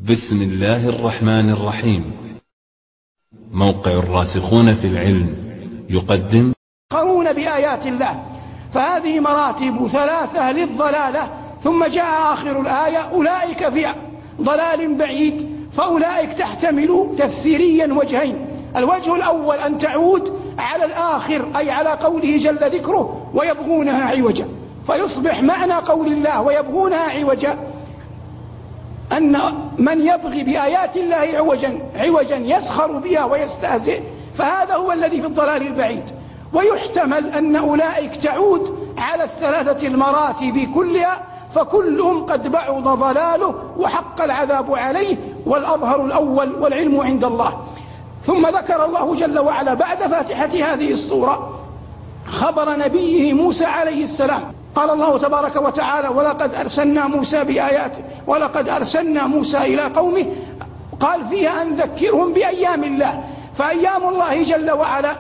بسم الله الرحمن الرحيم. موقع الراسخون في العلم يقدم يقرون بآيات الله، فهذه مراتب ثلاثة للضلالة. ثم جاء آخر الآية: أولئك في ضلال بعيد. فأولئك تحتمل تفسيريا وجهين: الوجه الأول أن تعود على الآخر، أي على قوله جل ذكره ويبغونها عوجا، فيصبح معنى قول الله ويبغونها عوجا أن من يبغي بآيات الله عوجا يسخر بها ويستهزئ، فهذا هو الذي في الضلال البعيد. ويحتمل أن أولئك تعود على الثلاثة المراتب كلها، فكلهم قد بعض ضلاله وحق العذاب عليه، والأظهر الأول والعلم عند الله. ثم ذكر الله جل وعلا بعد فاتحة هذه الصورة خبر نبيه موسى عليه السلام. قال الله تبارك وتعالى: ولقد أرسلنا موسى بآياته، ولقد أرسلنا موسى إلى قومه، قال فيها أن ذكرهم بأيام الله. فأيام الله جل وعلا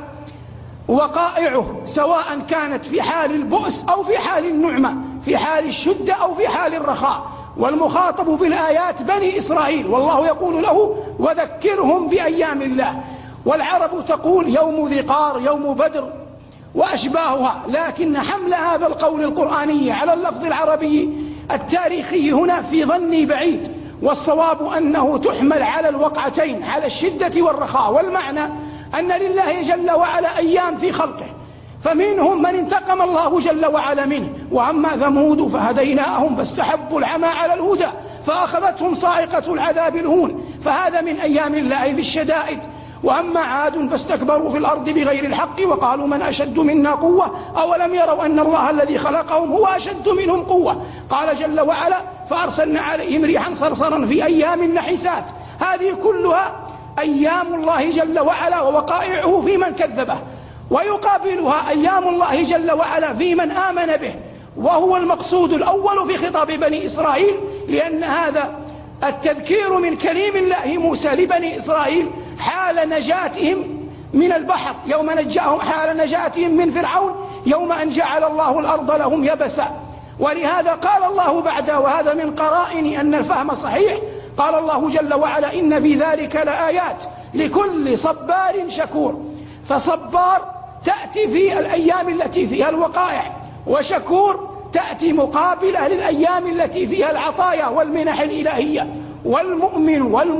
وقائعه سواء كانت في حال البؤس أو في حال النعمة، في حال الشدة أو في حال الرخاء، والمخاطب بالآيات بني إسرائيل، والله يقول له: وذكرهم بأيام الله. والعرب تقول يوم ذي قار، يوم بدر وأشباهها، لكن حمل هذا القول القرآني على اللفظ العربي التاريخي هنا في ظني بعيد، والصواب أنه تحمل على الوقعتين، على الشدة والرخاء. والمعنى أن لله جل وعلا أيام في خلقه، فمنهم من انتقم الله جل وعلا منه. وأما ثمود فهديناهم فاستحبوا العمى على الهدى فأخذتهم صاعقة العذاب الهون، فهذا من أيام الله في الشدائد. وأما عاد فاستكبروا في الأرض بغير الحق وقالوا من أشد منا قوة أولم يروا أن الله الذي خلقهم هو أشد منهم قوة. قال جل وعلا: فأرسلنا عليهم ريحا صرصرا في أيام نحسات. هذه كلها أيام الله جل وعلا ووقائعه في من كذبه، ويقابلها أيام الله جل وعلا في من آمن به، وهو المقصود الأول في خطاب بني إسرائيل، لأن هذا التذكير من كليم الله موسى لبني إسرائيل حال نجاتهم من البحر، يوم نجاهم، حال نجاتهم من فرعون، يوم أن جعل الله الأرض لهم يبسا. ولهذا قال الله بعده، وهذا من قرائن أن الفهم صحيح، قال الله جل وعلا: إن في ذلك لآيات لكل صبار شكور. فصبار تأتي في الأيام التي فيها الوقائع، وشكور تأتي مقابلة للأيام التي فيها العطايا والمنح الإلهية. والمؤمن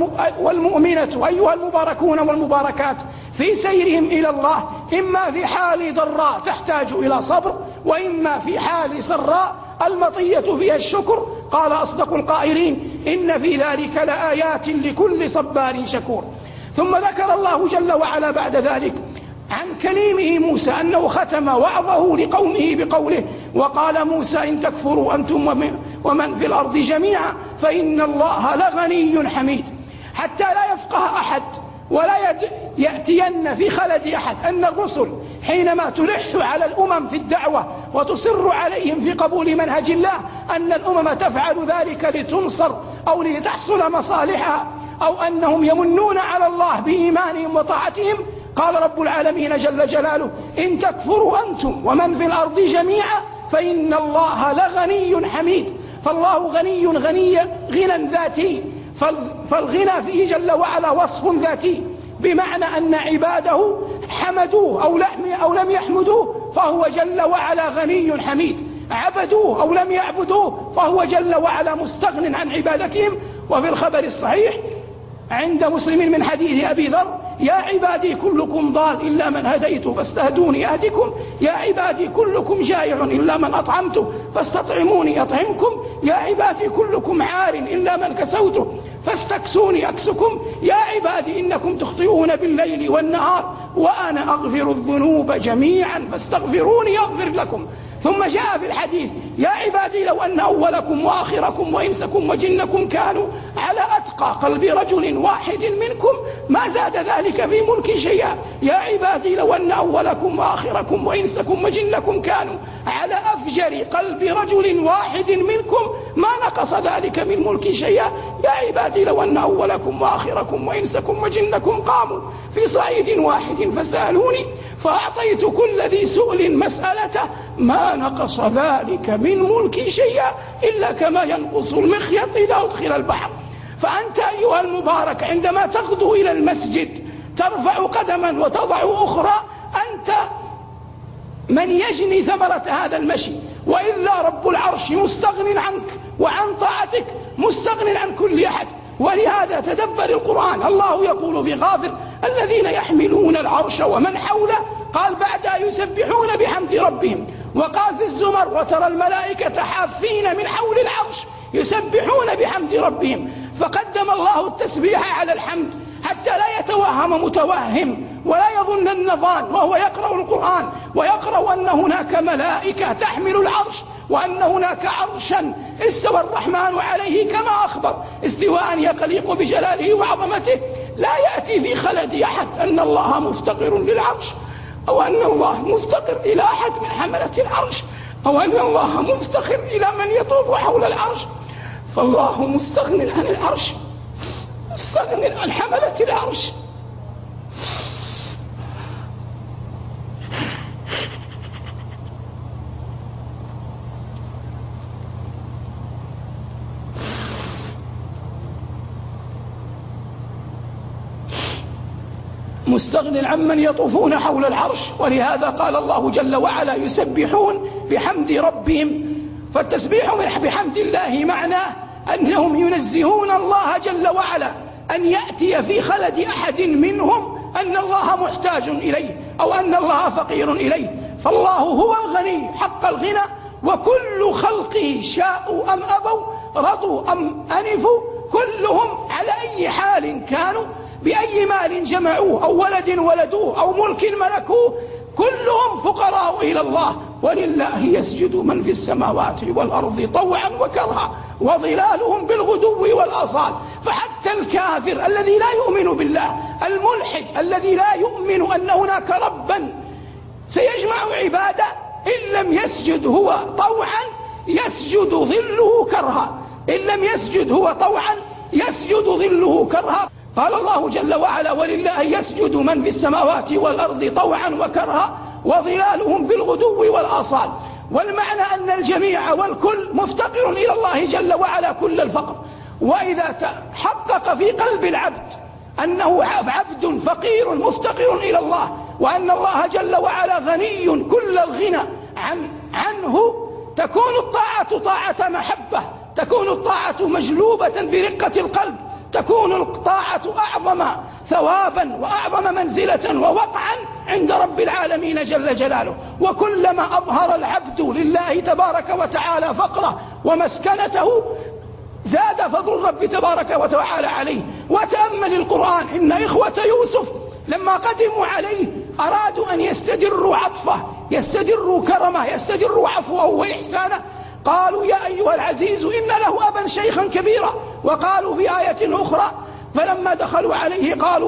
والمؤمنة أيها المباركون والمباركات في سيرهم إلى الله إما في حال ضراء تحتاج إلى صبر، وإما في حال سراء المطية فيها الشكر. قال أصدق القائلين: إن في ذلك لآيات لكل صبار شكور. ثم ذكر الله جل وعلا بعد ذلك عن كليمه موسى أنه ختم وعظه لقومه بقوله: وقال موسى إن تكفروا أنتم ومن في الأرض جميعا فإن الله لغني حميد. حتى لا يفقه أحد ولا يأتين في خلد أحد أن الرسل حينما تلح على الأمم في الدعوة وتصر عليهم في قبول منهج الله أن الأمم تفعل ذلك لتنصر أو لتحصل مصالحها، أو أنهم يمنون على الله بإيمانهم وطاعتهم. قال رب العالمين جل جلاله: إن تكفروا أنتم ومن في الأرض جميعا فإن الله لغني حميد. فالله غني غنى ذاتي، فالغنى فيه جل وعلا وصف ذاتي، بمعنى أن عباده حمدوه أو لم يحمدوه فهو جل وعلا غني حميد، عبدوه أو لم يعبدوه فهو جل وعلا مستغن عن عبادتهم. وفي الخبر الصحيح عند مسلم من حديث أبي ذر: يا عبادي كلكم ضال إلا من هديت فاستهدوني أهدكم، يا عبادي كلكم جائع إلا من أطعمته فاستطعموني أطعمكم، يا عبادي كلكم عار إلا من كسوته فاستكسوني أكسكم، يا عبادي إنكم تخطئون بالليل والنهار وأنا أغفر الذنوب جميعا فاستغفروني أغفر لكم. ثم جاء في الحديث: يا عبادي لو أن أولكم وآخركم وإنسكم وجنكم كانوا على أتقى قلب رجل واحد منكم ما زاد ذلك في ملكي شيئا، يا عبادي لو أن أولكم وآخركم وإنسكم وجنكم كانوا على أفجر قلب رجل واحد منكم ما نقص ذلك من ملكي شيئا، يا عبادي لو أن أولكم وآخركم وإنسكم وجنكم قاموا في صعيد واحد فسألوني فأعطيت كل ذي سؤل مسألته ما نقص ذلك من ملكي شيئا إلا كما ينقص المخيط إذا أدخل البحر. فأنت أيها المبارك عندما تغدو إلى المسجد ترفع قدما وتضع أخرى، أنت من يجني ثمرة هذا المشي، وإلا رب العرش مستغن عنك وعن طاعتك، مستغن عن كل أحد. ولهذا تدبر القرآن، الله يقول في غافر الذين يحملون العرش ومن حوله، قال بعد يسبحون بحمد ربهم، وقال في الزمر وترى الملائكة حافين من حول العرش يسبحون بحمد ربهم. فقدم الله التسبيح على الحمد حتى لا يتوهم متوهم ولا يظن النظان وهو يقرأ القرآن ويقرأ أن هناك ملائكة تحمل العرش، وأن هناك عرشا استوى الرحمن عليه كما أخبر استواء يليق بجلاله وعظمته. لا يأتي في خلد أحد أن الله مفتقر للعرش، أو أن الله مفتقر إلى أحد من حملة العرش، أو أن الله مفتقر إلى من يطوف حول العرش. فالله مستغن عن العرش، مستغن عن حملة العرش. مستغن عمن يطوفون حول العرش. ولهذا قال الله جل وعلا يسبحون بحمد ربهم. فالتسبيح بحمد الله معناه أنهم ينزهون الله جل وعلا أن يأتي في خلد أحد منهم أن الله محتاج إليه أو أن الله فقير إليه. فالله هو الغني حق الغنى، وكل خلقه شاءوا أم أبوا، رضوا أم أنفوا، كلهم على أي حال كانوا، بأي مال جمعوه أو ولد ولدوه أو ملك ملكوه، كلهم فقراء إلى الله. ولله يسجد من في السماوات والأرض طوعا وكرها وظلالهم بالغدو والآصال. فحتى الكافر الذي لا يؤمن بالله، الملحد الذي لا يؤمن أن هناك ربا سيجمع عباده، إن لم يسجد هو طوعا يسجد ظله كرها، إن لم يسجد هو طوعا يسجد ظله كرها. قال الله جل وعلا ولله يسجد من في السماوات والأرض طوعا وكرها وظلالهم بالغدو والآصال. والمعنى أن الجميع والكل مفتقر إلى الله جل وعلا كل الفقر. وإذا تحقق في قلب العبد أنه عبد فقير مفتقر إلى الله، وأن الله جل وعلا غني كل الغنى عنه، تكون الطاعة طاعة محبة، تكون الطاعة مجلوبة برقة القلب، تكون الطاعة أعظم ثوابا وأعظم منزلة ووقعا عند رب العالمين جل جلاله. وكلما أظهر العبد لله تبارك وتعالى فقره ومسكنته زاد فضل الرب تبارك وتعالى عليه. وتأمل القرآن إن إخوة يوسف لما قدموا عليه أرادوا أن يستدروا عطفه، يستدروا كرمه، يستدروا عفوه وإحسانه. قالوا يا أيها العزيز إن له أبا شيخا كبيرا. وقالوا في آية أخرى فلما دخلوا عليه قالوا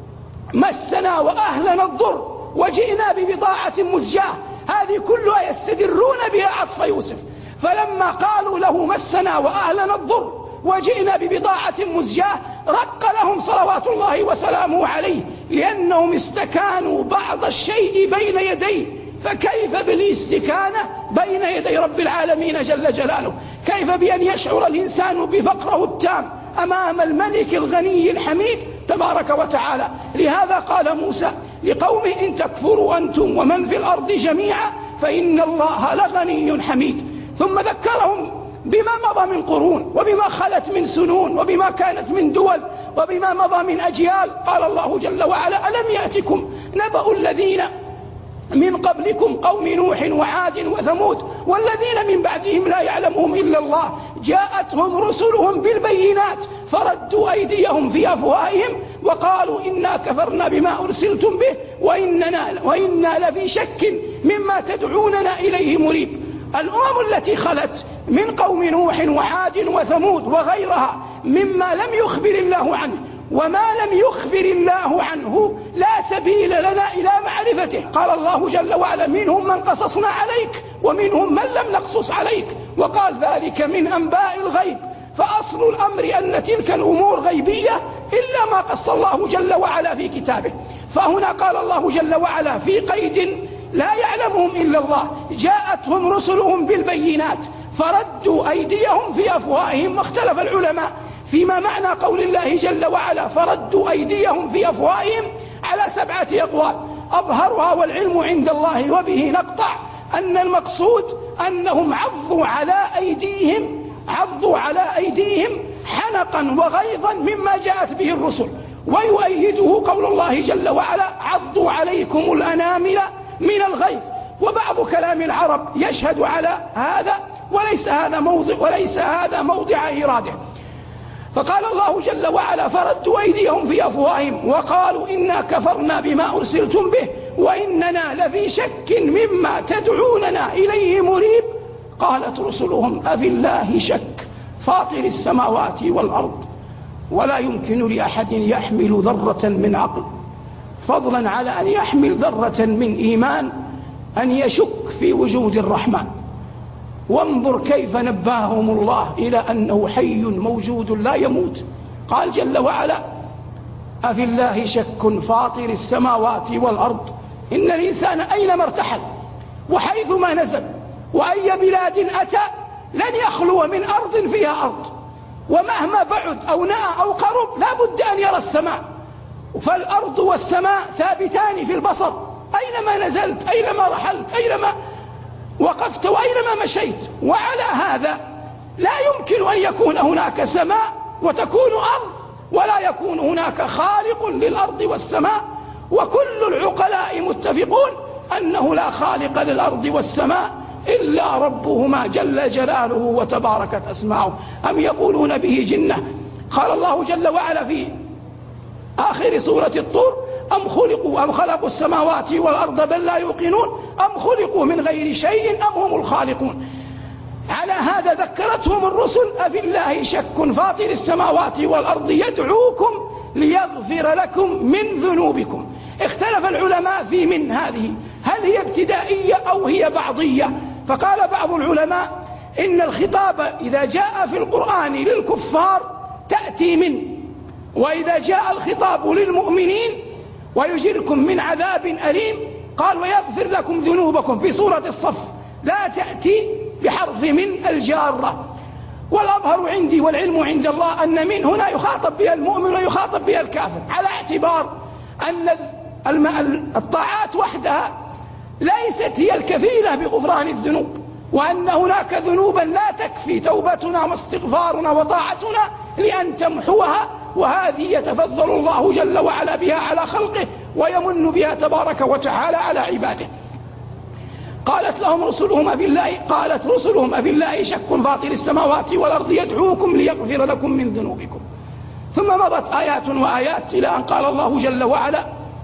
مسنا وأهلنا الضر وجئنا ببضاعة مزجاة. هذه كلها يستدرون بها عطف يوسف. فلما قالوا له مسنا وأهلنا الضر وجئنا ببضاعة مزجاة رق لهم صلوات الله وسلامه عليه، لأنهم استكانوا بعض الشيء بين يديه. فكيف بالاستكانة بين يدي رب العالمين جل جلاله؟ كيف بأن يشعر الإنسان بفقره التام أمام الملك الغني الحميد تبارك وتعالى؟ لهذا قال موسى لقومه إن تكفروا أنتم ومن في الأرض جميعا فإن الله لغني حميد. ثم ذكرهم بما مضى من قرون وبما خلت من سنون وبما كانت من دول وبما مضى من أجيال. قال الله جل وعلا ألم يأتكم نبأ الذين من قبلكم قوم نوح وعاد وثمود والذين من بعدهم لا يعلمهم إلا الله جاءتهم رسلهم بالبينات فردوا أيديهم في أفواههم وقالوا إنا كفرنا بما أرسلتم به وإنا لفي شك مما تدعوننا إليه مريب. الأمم التي خلت من قوم نوح وعاد وثمود وغيرها مما لم يخبر الله عنه، وما لم يخبر الله عنه لا سبيل لنا إلى معرفته. قال الله جل وعلا منهم من قصصنا عليك ومنهم من لم نقصص عليك، وقال ذلك من أنباء الغيب. فأصل الأمر أن تلك الأمور غيبية إلا ما قص الله جل وعلا في كتابه. فهنا قال الله جل وعلا في قيد لا يعلمهم إلا الله جاءتهم رسلهم بالبينات فردوا أيديهم في أفواههم. واختلف العلماء فيما معنى قول الله جل وعلا فردوا أيديهم في أفواههم على 7 أقوال أظهرها والعلم عند الله وبه نقطع أن المقصود أنهم عضوا على أيديهم حنقا وغيظا مما جاءت به الرسل. ويؤيده قول الله جل وعلا عضوا عليكم الأنامل من الغيظ. وبعض كلام العرب يشهد على هذا وليس هذا موضع إراده. فقال الله جل وعلا فردوا أيديهم في أفواههم وقالوا إنا كفرنا بما أرسلتم به وإننا لفي شك مما تدعوننا إليه مريب. قالت رسلهم أفي الله شك فاطر السماوات والأرض ولا يمكن لأحد يحمل ذرة من عقل فضلا على أن يحمل ذرة من إيمان أن يشك في وجود الرحمن. وانظر كيف نباهم الله إلى أنه حي موجود لا يموت. قال جل وعلا أفي الله شك فاطر السماوات والأرض إن الإنسان أينما ارتحل وحيثما نزل وأي بلاد أتى لن يخلو من أرض فيها أرض، ومهما بعد أو نأى أو قرب لا بد أن يرى السماء. فالأرض والسماء ثابتان في البصر أينما نزلت أينما رحلت أينما وقفت وأينما مشيت. وعلى هذا لا يمكن أن يكون هناك سماء وتكون أرض ولا يكون هناك خالق للأرض والسماء. وكل العقلاء متفقون أنه لا خالق للأرض والسماء إلا ربهما جل جلاله وتباركت أسماؤه. أم يقولون به جنة. قال الله جل وعلا في آخر سورة الطور أم خلقوا السماوات والأرض بل لا يوقنون أم خلقوا من غير شيء أم هم الخالقون. على هذا ذكرتهم الرسل أفي الله شك فاطر السماوات والأرض يدعوكم ليغفر لكم من ذنوبكم. اختلف العلماء في من هذه، هل هي ابتدائية أو هي بعضية؟ فقال بعض العلماء إن الخطاب إذا جاء في القرآن للكفار تأتي من، وإذا جاء الخطاب للمؤمنين ويجركم من عذاب أليم قال ويغفر لكم ذنوبكم في سورة الصف لا تأتي بحرف من الجارة. والأظهر عندي والعلم عند الله أن من هنا يخاطب بها المؤمن ويخاطب بها الكافر، على اعتبار أن الطاعات وحدها ليست هي الكفيلة بغفران الذنوب، وأن هناك ذنوبا لا تكفي توبتنا واستغفارنا وطاعتنا لأن تمحوها، وهذه يتفضل الله جل وعلا بها على خلقه ويمن بها تبارك وتعالى على عباده. قالت رسلهم أفي الله شك فاطر السماوات والأرض يدعوكم ليغفر لكم من ذنوبكم. ثم مضت آيات وآيات إلى أن قال الله جل وعلا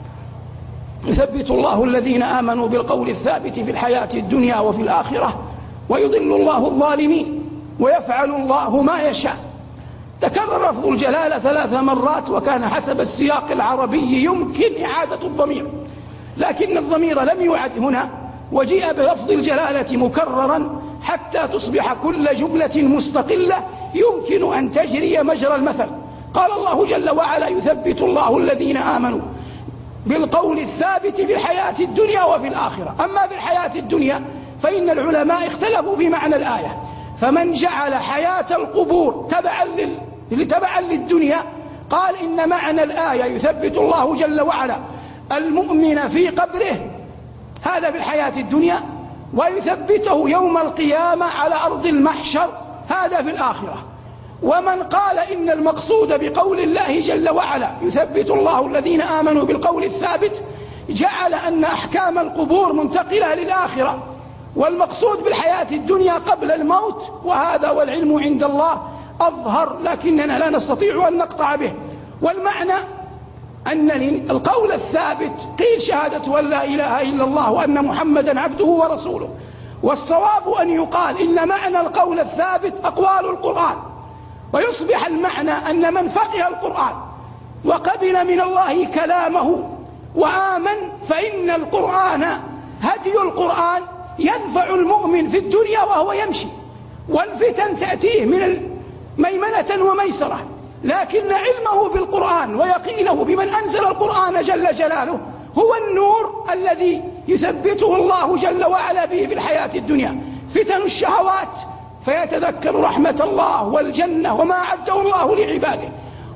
يثبت الله الذين آمنوا بالقول الثابت في الحياة الدنيا وفي الآخرة ويضل الله الظالمين ويفعل الله ما يشاء. تكرر لفظ الجلالة 3 مرات، وكان حسب السياق العربي يمكن إعادة الضمير، لكن الضمير لم يعد هنا، وجيء بلفظ الجلالة مكررا حتى تصبح كل جملة مستقلة يمكن أن تجري مجرى المثل. قال الله جل وعلا يثبت الله الذين آمنوا بالقول الثابت في الحياة الدنيا وفي الآخرة. أما في الحياة الدنيا فإن العلماء اختلفوا في معنى الآية، فمن جعل حياة القبور تبعا للدنيا قال إن معنى الآية يثبت الله جل وعلا المؤمن في قبره، هذا في الحياة الدنيا، ويثبته يوم القيامة على أرض المحشر، هذا في الآخرة. ومن قال إن المقصود بقول الله جل وعلا يثبت الله الذين آمنوا بالقول الثابت جعل أن أحكام القبور منتقلة للآخرة، والمقصود بالحياة الدنيا قبل الموت، وهذا والعلم عند الله أظهر لكننا لا نستطيع أن نقطع به. والمعنى أن القول الثابت قيل شهادة أن لا إله إلا الله وأن محمدا عبده ورسوله، والصواب أن يقال إن معنى القول الثابت أقوال القرآن، ويصبح المعنى أن من فقه القرآن وقبل من الله كلامه وآمن فإن القرآن هدي القرآن ينفع المؤمن في الدنيا وهو يمشي، والفتن تأتيه من ميمنة وميسرة، لكن علمه بالقرآن ويقينه بمن أنزل القرآن جل جلاله هو النور الذي يثبته الله جل وعلا به في الحياة الدنيا. فتن الشهوات فيتذكر رحمة الله والجنة وما أعده الله لعباده،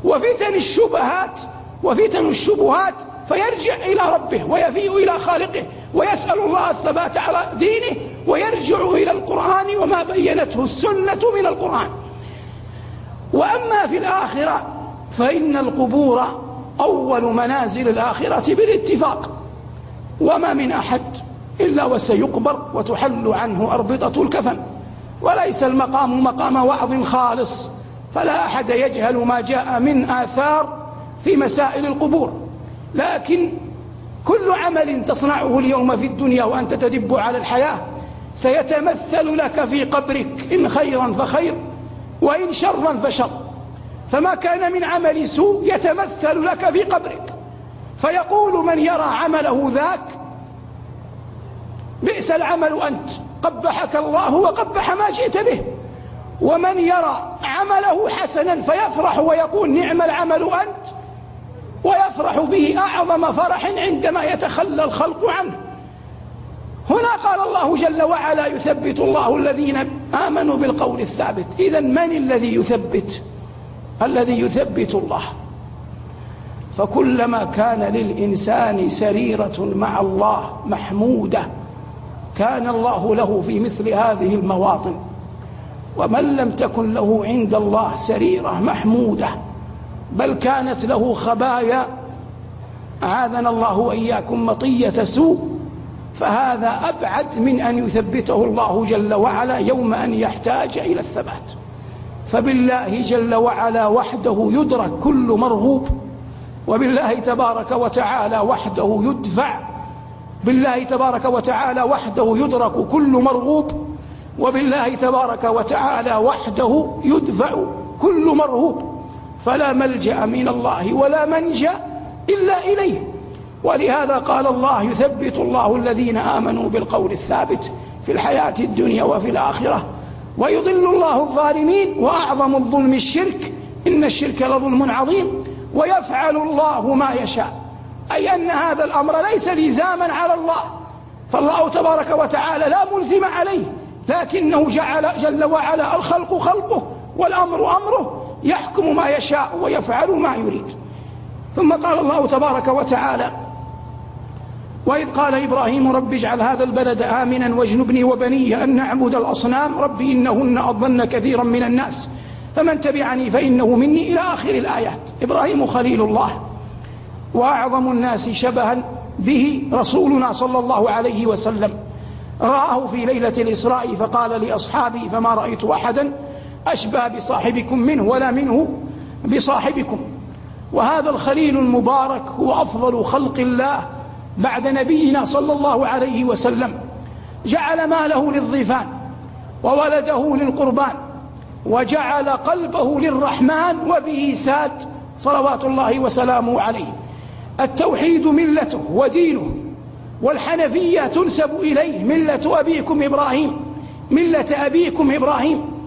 وفتن الشبهات فيرجع إلى ربه ويفيء إلى خالقه ويسأل الله الثبات على دينه، ويرجع إلى القرآن وما بينته السنة من القرآن. وأما في الآخرة فإن القبور أول منازل الآخرة بالاتفاق، وما من أحد إلا وسيقبر وتحل عنه أربطة الكفن، وليس المقام مقام وعظ خالص، فلا أحد يجهل ما جاء من آثار في مسائل القبور، لكن كل عمل تصنعه اليوم في الدنيا وأنت تدب على الحياة سيتمثل لك في قبرك، إن خيرا فخير وإن شرا فشر، فما كان من عمل سوء يتمثل لك في قبرك، فيقول من يرى عمله ذاك بئس العمل أنت، قبحك الله وقبح ما جئت به، ومن يرى عمله حسنا فيفرح ويقول نعم العمل أنت، ويفرح به أعظم فرح عندما يتخلى الخلق عنه. هنا قال الله جل وعلا يثبت الله الذين آمنوا بالقول الثابت. إذن من الذي يثبت؟ الذي يثبت الله. فكلما كان للإنسان سريرة مع الله محمودة كان الله له في مثل هذه المواطن، ومن لم تكن له عند الله سريرة محمودة بل كانت له خبايا أعاذنا الله وإياكم مطية سوء، فهذا أبعد من أن يثبته الله جل وعلا يوم أن يحتاج إلى الثبات. فبالله جل وعلا وحده يدرك كل مرغوب، وبالله تبارك وتعالى وحده يدفع، بالله تبارك وتعالى وحده يدرك كل مرغوب، وبالله تبارك وتعالى وحده يدفع كل مرهوب، فلا ملجأ من الله ولا منجأ إلا إليه. ولهذا قال الله يثبت الله الذين آمنوا بالقول الثابت في الحياة الدنيا وفي الآخرة ويضل الله الظالمين، وأعظم الظلم الشرك، إن الشرك لظلم عظيم، ويفعل الله ما يشاء، أي أن هذا الأمر ليس لزاما على الله، فالله تبارك وتعالى لا ملزم عليه، لكنه جل وعلا الخلق خلقه والأمر أمره، يحكم ما يشاء ويفعل ما يريد. ثم قال الله تبارك وتعالى وإذ قال إبراهيم رب اجعل هذا البلد آمنا واجنبني وبني أن نعبد الأصنام رب إنهن أضلن كثيرا من الناس فمن تبعني فإنه مني إلى آخر الآيات. إبراهيم خليل الله، وأعظم الناس شبها به رسولنا صلى الله عليه وسلم، رآه في ليلة الإسراء فقال لأصحابه فما رأيت أحدا أشبه بصاحبكم منه ولا منه بصاحبكم. وهذا الخليل المبارك هو أفضل خلق الله بعد نبينا صلى الله عليه وسلم، جعل ماله للضيفان وولده للقربان، وجعل قلبه للرحمن وبه ساد صلوات الله وسلامه عليه. التوحيد ملته ودينه، والحنفية تنسب إليه، ملة أبيكم إبراهيم، ملة أبيكم إبراهيم.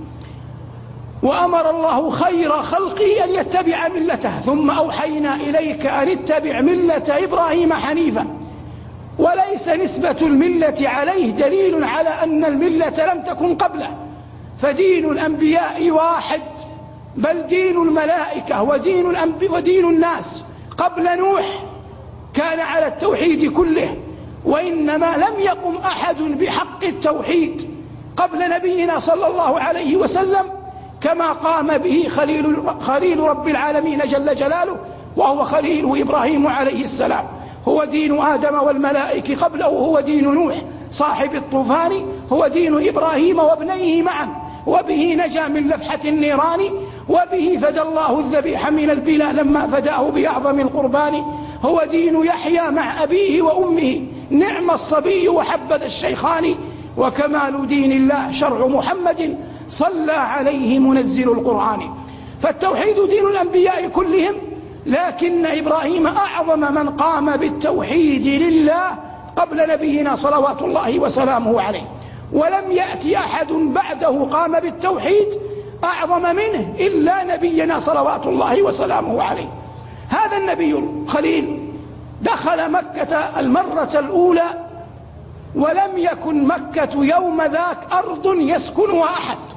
وأمر الله خير خلقه أن يتبع ملته، ثم أوحينا إليك أن اتبع ملة إبراهيم حنيفا. وليس نسبة الملة عليه دليل على أن الملة لم تكن قبله، فدين الأنبياء واحد، بل دين الملائكة ودين الناس قبل نوح كان على التوحيد كله، وإنما لم يقم أحد بحق التوحيد قبل نبينا صلى الله عليه وسلم كما قام به خليل رب العالمين جل جلاله، وهو خليل إبراهيم عليه السلام. هو دين آدم والملائكة قبله، هو دين نوح صاحب الطوفان، هو دين إبراهيم وابنيه معا، وبه نجا من لفحة النيران، وبه فدى الله الذبيح من البلا لما فداه بأعظم القربان. هو دين يحيى مع أبيه وأمه، نعم الصبي وحبذا الشيخان. وكمال دين الله شرع محمد صلى عليه منزل القرآن. فالتوحيد دين الأنبياء كلهم، لكن إبراهيم أعظم من قام بالتوحيد لله قبل نبينا صلوات الله وسلامه عليه، ولم يأتي أحد بعده قام بالتوحيد أعظم منه إلا نبينا صلوات الله وسلامه عليه. هذا النبي الخليل دخل مكة المرة الأولى، ولم يكن مكة يوم ذاك أرض يسكنها أحد،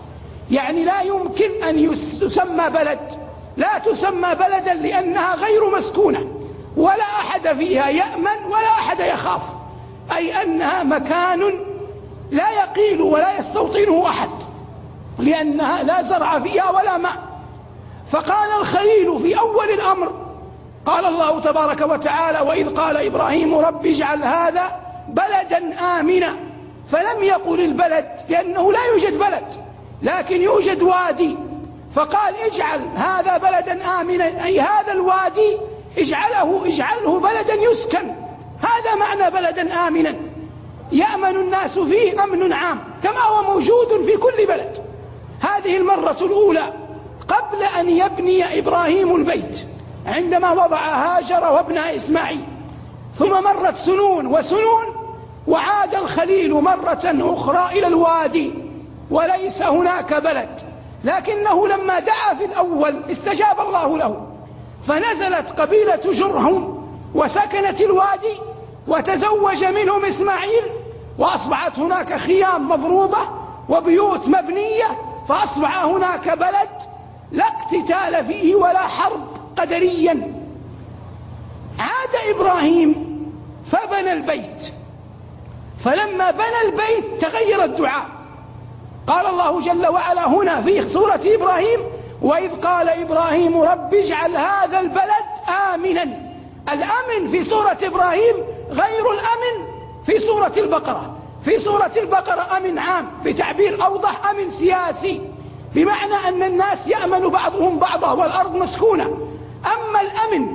يعني لا يمكن أن تسمى بلد، لا تسمى بلدا لأنها غير مسكونة ولا أحد فيها يأمن ولا أحد يخاف، أي أنها مكان لا يقيل ولا يستوطنه أحد، لأنها لا زرع فيها ولا ماء. فقال الخليل في أول الأمر، قال الله تبارك وتعالى: وإذ قال إبراهيم رب اجعل هذا بلدا آمنا، فلم يقل البلد لأنه لا يوجد بلد لكن يوجد وادي، فقال اجعل هذا بلدا آمنا، أي هذا الوادي اجعله بلدا يسكن، هذا معنى بلدا آمنا يأمن الناس فيه أمن عام كما هو موجود في كل بلد. هذه المرة الأولى قبل أن يبني إبراهيم البيت، عندما وضع هاجر وابنها إسماعيل، ثم مرت سنون وسنون وعاد الخليل مرة أخرى إلى الوادي وليس هناك بلد، لكنه لما دعا في الأول استجاب الله له، فنزلت قبيلة جرهم وسكنت الوادي وتزوج منهم إسماعيل، وأصبحت هناك خيام مضروبة وبيوت مبنية، فأصبح هناك بلد لا اقتتال فيه ولا حرب قدريا. عاد إبراهيم فبنى البيت، فلما بنى البيت تغير الدعاء، قال الله جل وعلا هنا في سورة إبراهيم: وإذ قال إبراهيم رب اجعل هذا البلد آمنا. الأمن في سورة إبراهيم غير الأمن في سورة البقرة. في سورة البقرة أمن عام بتعبير أوضح، أمن سياسي، بمعنى أن الناس يأمن بعضهم بعضا والأرض مسكونة. أما الأمن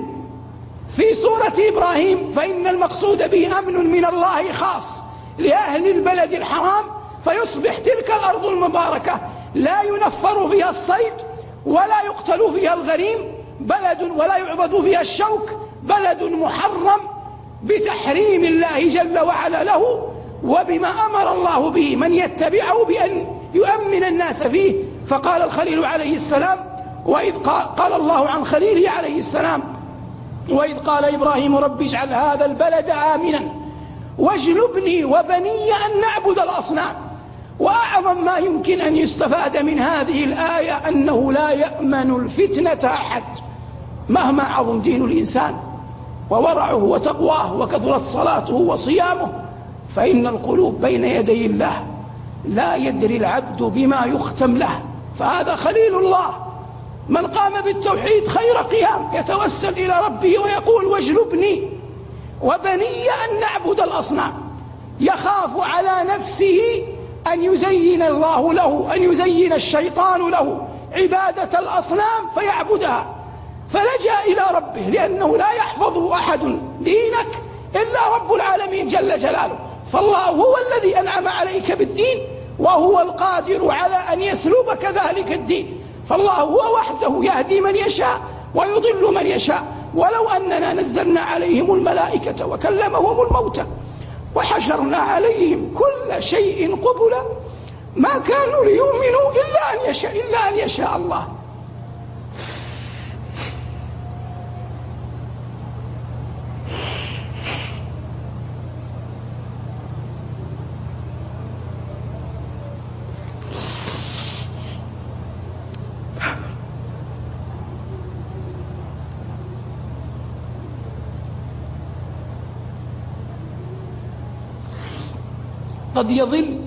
في سورة إبراهيم فإن المقصود به أمن من الله خاص لأهل البلد الحرام، فيصبح تلك الأرض المباركة لا ينفر فيها الصيد ولا يقتل فيها الغريم، بلد ولا يعبد فيها الشوك، بلد محرم بتحريم الله جل وعلا له وبما أمر الله به من يتبعه بأن يؤمن الناس فيه. فقال الخليل عليه السلام، وإذ قال الله عن خليله عليه السلام: وإذ قال إبراهيم رب اجعل هذا البلد آمنا واجنبني وبني أن نعبد الأصنام. وأعظم ما يمكن أن يستفاد من هذه الآية أنه لا يأمن الفتنة أحد مهما عظم دين الإنسان وورعه وتقواه وكثرت صلاته وصيامه، فإن القلوب بين يدي الله لا يدري العبد بما يختم له. فهذا خليل الله من قام بالتوحيد خير قيام، يتوسل إلى ربه ويقول واجنبني وبني أن نعبد الأصنام، يخاف على نفسه أن يزين الله له، أن يزين الشيطان له عبادة الأصنام فيعبدها، فلجأ إلى ربه لأنه لا يحفظ أحد دينك إلا رب العالمين جل جلاله. فالله هو الذي أنعم عليك بالدين وهو القادر على أن يسلبك ذلك الدين، فالله هو وحده يهدي من يشاء ويضل من يشاء. ولو أننا نزلنا عليهم الملائكة وكلمهم الموتى وحشرنا عليهم كل شيء قبلا ما كانوا ليؤمنوا إلا أن يشاء الله. قد يضل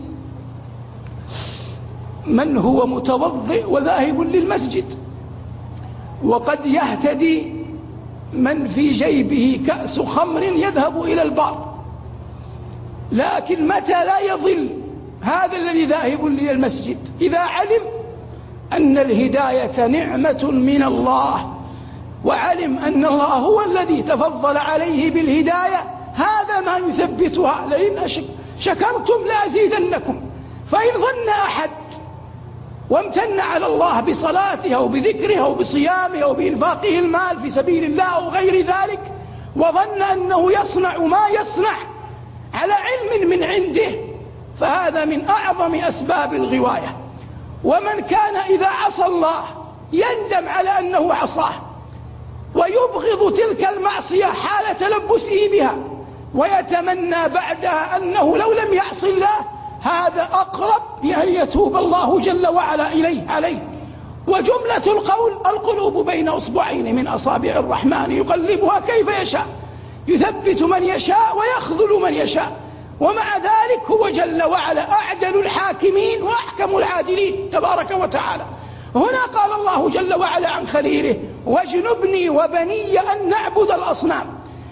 من هو متوضئ وذاهب للمسجد، وقد يهتدي من في جيبه كأس خمر يذهب إلى البار. لكن متى لا يضل هذا الذي ذاهب إلى المسجد؟ إذا علم أن الهداية نعمة من الله، وعلم أن الله هو الذي تفضل عليه بالهداية، هذا ما يثبتها. لئن شكرتم لأزيدنكم. فإن ظن أحد وامتن على الله بصلاته أو بذكره أو بصيامه أو بإنفاقه المال في سبيل الله أو غير ذلك، وظن أنه يصنع ما يصنع على علم من عنده، فهذا من أعظم أسباب الغواية. ومن كان إذا عصى الله يندم على أنه عصاه ويبغض تلك المعصية حال تلبسه بها، ويتمنى بعدها أنه لو لم يعص الله، هذا أقرب لأن يتوب الله جل وعلا عليه. وجملة القول: القلوب بين أصبعين من أصابع الرحمن يقلبها كيف يشاء، يثبت من يشاء ويخذل من يشاء، ومع ذلك هو جل وعلا أعدل الحاكمين وأحكم العادلين تبارك وتعالى. هنا قال الله جل وعلا عن خليله: واجنبني وبني أن نعبد الأصنام.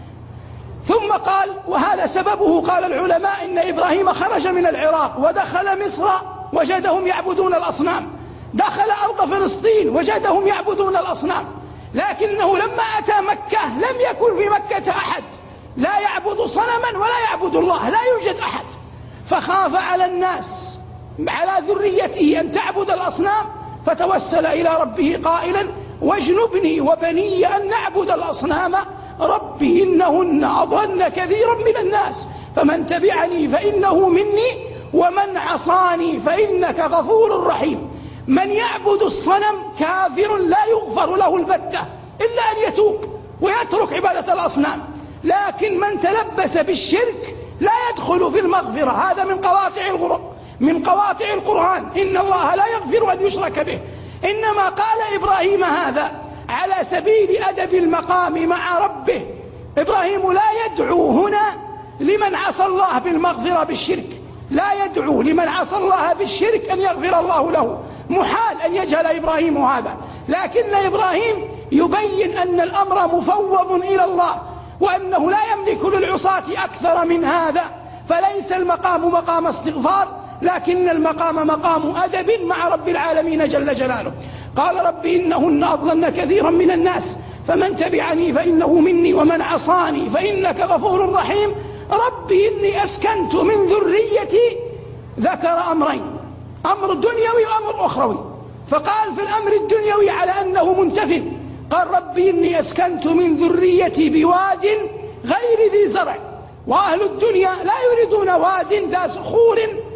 ثم قال، وهذا سببه، قال العلماء إن إبراهيم خرج من العراق ودخل مصر وجدهم يعبدون الأصنام، دخل أرض فلسطين وجدهم يعبدون الأصنام، لكنه لما أتى مكة لم يكن في مكة أحد لا يعبد صنما ولا يعبد الله، لا يوجد أحد، فخاف على الناس على ذريته أن تعبد الأصنام، فتوسل إلى ربه قائلا: واجنبني وبني أن نعبد الأصنام ربي إنهن أضلن كثيرا من الناس فمن تبعني فإنه مني ومن عصاني فإنك غفور رحيم. من يعبد الصنم كافر لا يغفر له البتة إلا أن يتوب ويترك عبادة الأصنام، لكن من تلبس بالشرك لا يدخل في المغفرة. هذا من قواطع القرآن: إن الله لا يغفر أن يشرك به. إنما قال إبراهيم هذا على سبيل أدب المقام مع ربه. إبراهيم لا يدعو هنا لمن عصى الله بالمغفرة بالشرك، لا يدعو لمن عصى الله بالشرك أن يغفر الله له، محال أن يجهل إبراهيم هذا، لكن إبراهيم يبين أن الأمر مفوض إلى الله، وأنه لا يملك للعصاة أكثر من هذا، فليس المقام مقام استغفار، لكن المقام مقام أدب مع رب العالمين جل جلاله. قال: ربي إنهن أضلن كثيرا من الناس فمن تبعني فإنه مني ومن عصاني فإنك غفور رحيم. ربي إني أسكنت من ذريتي. ذكر أمرين: أمر دنيوي وأمر أخروي، فقال في الأمر الدنيوي على أنه منتف، قال: ربي إني أسكنت من ذريتي بواد غير ذي زرع، وأهل الدنيا لا يريدون واد ذا صخور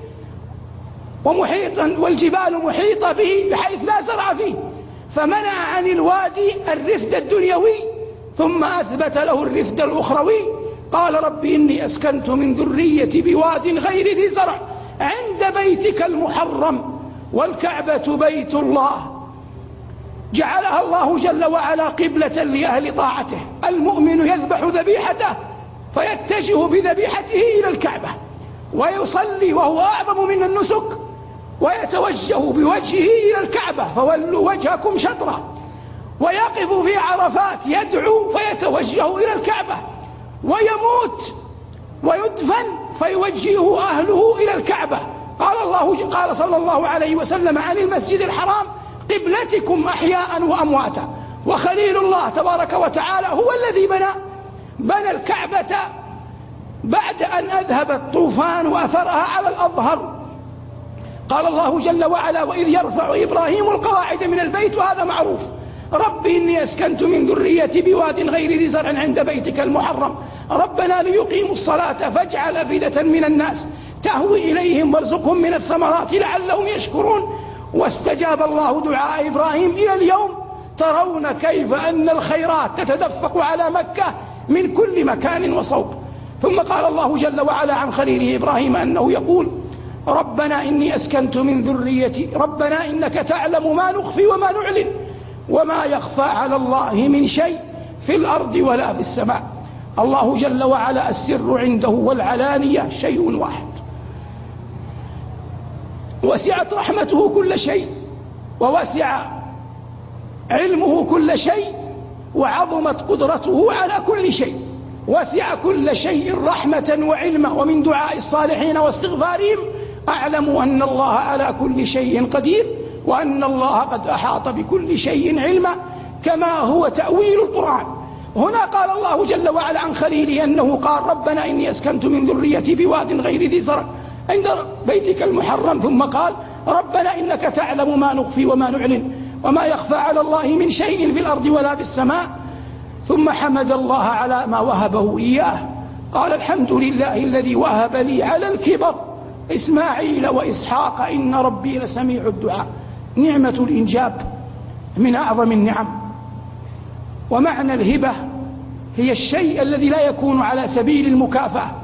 ومحيطا والجبال محيطة به بحيث لا زرع فيه، فمنع عن الوادي الرفد الدنيوي ثم أثبت له الرفد الأخروي. قال: ربي إني أسكنت من ذريتي بواد غير ذي زرع عند بيتك المحرم والكعبة بيت الله. جعلها الله جل وعلا قبلة لأهل طاعته. المؤمن يذبح ذبيحته فيتجه بذبيحته إلى الكعبة ويصلي وهو أعظم من النسك، ويتوجه بوجهه إلى الكعبة فولوا وجهكم شطرة، ويقف في عرفات يدعو فيتوجه إلى الكعبة، ويموت ويدفن فيوجهه أهله إلى الكعبة. قال صلى الله عليه وسلم عن المسجد الحرام: قبلتكم أحياء وأمواتا. وخليل الله تبارك وتعالى هو الذي بنى الكعبة بعد أن أذهب الطوفان وأثرها على الأظهر. قال الله جل وعلا: وإذ يرفع إبراهيم القواعد من البيت، وهذا معروف. ربي إني أسكنت من ذريتي بواد غير ذي زرع عند بيتك المحرم ربنا ليقيموا الصلاة فاجعل أفئدة من الناس تهوي إليهم وارزقهم من الثمرات لعلهم يشكرون. واستجاب الله دعاء إبراهيم. إلى اليوم ترون كيف أن الخيرات تتدفق على مكة من كل مكان وصوب. ثم قال الله جل وعلا عن خليله إبراهيم أنه يقول: ربنا إني أسكنت من ذريتي، ربنا إنك تعلم ما نخفي وما نعلن وما يخفى على الله من شيء في الأرض ولا في السماء. الله جل وعلا السر عنده والعلانية شيء واحد. وسعت رحمته كل شيء، ووسع علمه كل شيء، وعظمت قدرته على كل شيء. وسع كل شيء رحمة وعلما. ومن دعاء الصالحين واستغفارهم: أعلم أن الله على كل شيء قدير، وأن الله قد أحاط بكل شيء علما، كما هو تأويل القرآن. هنا قال الله جل وعلا عن خليله أنه قال: ربنا إني أسكنت من ذريتي بواد غير ذي زرع عند بيتك المحرم، ثم قال: ربنا إنك تعلم ما نخفي وما نعلن وما يخفى على الله من شيء في الأرض ولا في السماء. ثم حمد الله على ما وهبه إياه، قال: الحمد لله الذي وهب لي على الكبر إسماعيل وإسحاق إن ربي لسميع الدعاء. نعمة الإنجاب من أعظم النعم. ومعنى الهبة هي الشيء الذي لا يكون على سبيل المكافأة،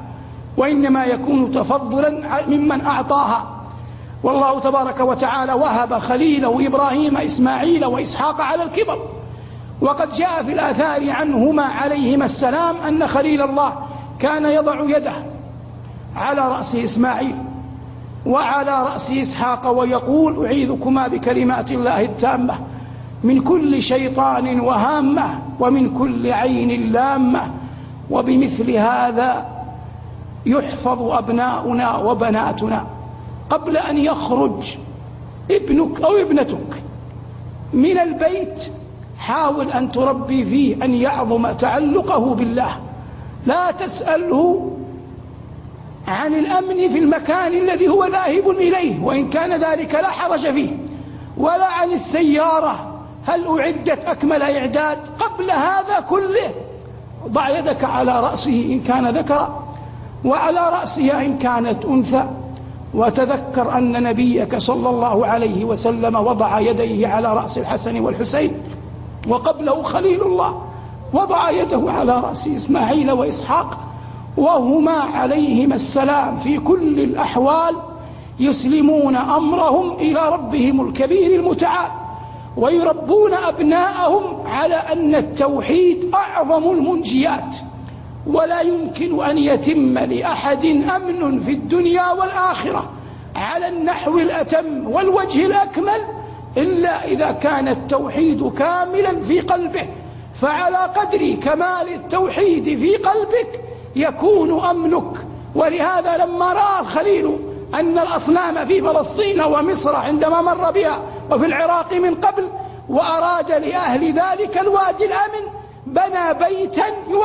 وإنما يكون تفضلا ممن أعطاها. والله تبارك وتعالى وهب خليله إبراهيم إسماعيل وإسحاق على الكبر، وقد جاء في الآثار عنهما عليهما السلام أن خليل الله كان يضع يده على رأس إسماعيل وعلى رأس إسحاق ويقول: أعيذكما بكلمات الله التامة من كل شيطان وهامة ومن كل عين لامة. وبمثل هذا يحفظ أبناؤنا وبناتنا. قبل أن يخرج ابنك أو ابنتك من البيت حاول أن تربي فيه أن يعظم تعلقه بالله. لا تسأله عن الأمن في المكان الذي هو ذاهب إليه وإن كان ذلك لا حرج فيه، ولا عن السيارة هل أعدت أكمل إعداد. قبل هذا كله ضع يدك على رأسه إن كان ذكرا وعلى رأسها إن كانت أنثى، وتذكر أن نبيك صلى الله عليه وسلم وضع يديه على رأس الحسن والحسين، وقبله خليل الله وضع يده على رأس إسماعيل وإسحاق، وهما عليهما السلام في كل الأحوال يسلمون أمرهم إلى ربهم الكبير المتعال، ويربون أبناءهم على أن التوحيد أعظم المنجيات، ولا يمكن أن يتم لأحد أمن في الدنيا والآخرة على النحو الأتم والوجه الأكمل إلا إذا كان التوحيد كاملا في قلبه. فعلى قدر كمال التوحيد في قلبك يكون أمنك. ولهذا لما رأى الخليل أن الأصنام في فلسطين ومصر عندما مر بها وفي العراق من قبل، وأراد لأهل ذلك الوادي الآمن بنى بيتا